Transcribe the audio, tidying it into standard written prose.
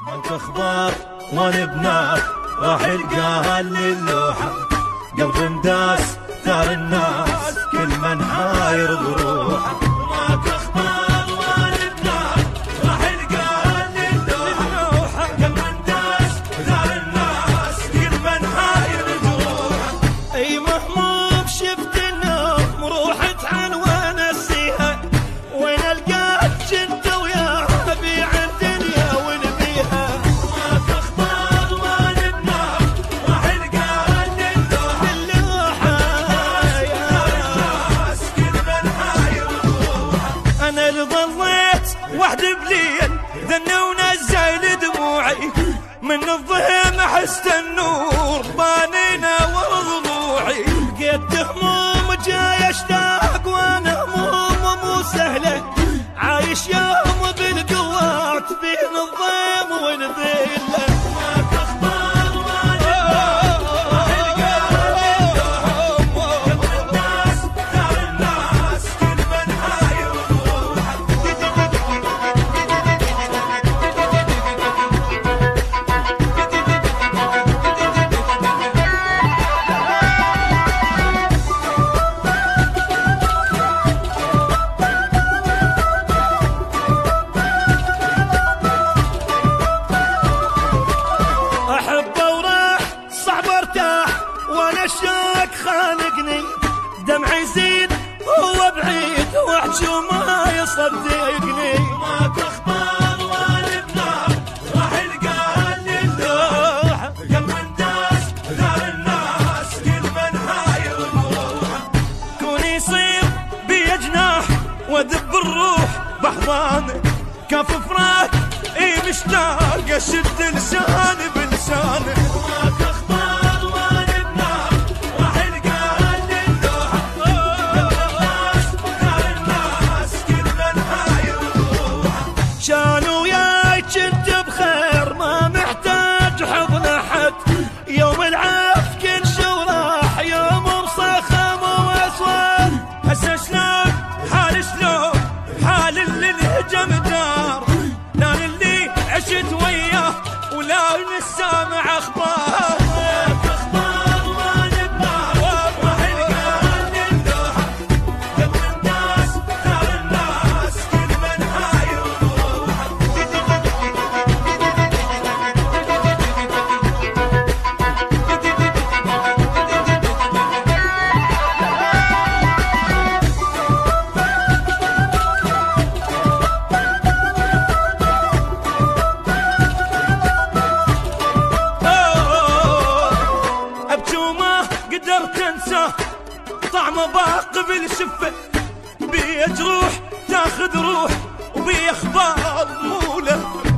مالك اخبار وانا بنار راح القاها للوحة، قلب مداس ثار الناس كل من حاير بروحه. مالك اخبار وانا بنار راح القاها للوحة، قلب مداس ثار الناس كل من حاير بروحه. اي مهموم شفت النوم روحت عن ونسيها، وين القاك جنت وياها ابيع الدنيا ونبيها. مالك اخبار وانا بنار راح القاها للوحة، الناس كل من حاير بروحه. انا اللي ضليت وحدي بليل ذني ونزل دموعي، من الظهر حست النور بانينا وضلوعي. لقيت هموم جاي اشتاق وانا هموم مو سهله، عايش يوم بالقوات بين الضيم والذله. مالك اخبار وانا بنار راح القاها للوحة، قلب الناس ثار الناس كل من حاير بروحه. احبه وراح صعب ارتاح وانا الشوق خانقني، دمعي يزيد هو بعيد وحجومه يصدقني. مالك اخبار وانا بنار راح القاها للوحة، قلب مداس ثار الناس كل من حاير بروحه. كون يصير بي جناح واذب الروح باحضانه، كف فراق اي مشتاق اشد لساني بلسانه. مالك اخبار وانا بنار راح القاها للوحة، قلب الناس ثار الناس كل من حاير بروحه. كان وياي كنت بخير ما محتاج حضن احد، يوم العاف كل شو راح يوم مصخم واسود. هسه شلون حال شلون حال اللي انهجم دار، لا اللي عشت وياه ولا السامع اخبار. مالك اخبار وانا بنار راح القاها للوحة، قلب الناس ثار الناس كل من حاير بروحه. ابكي وما قدرت انساه طعمه باق بالشفه، بي جروح تاخذ روح وبي اخبار مو له.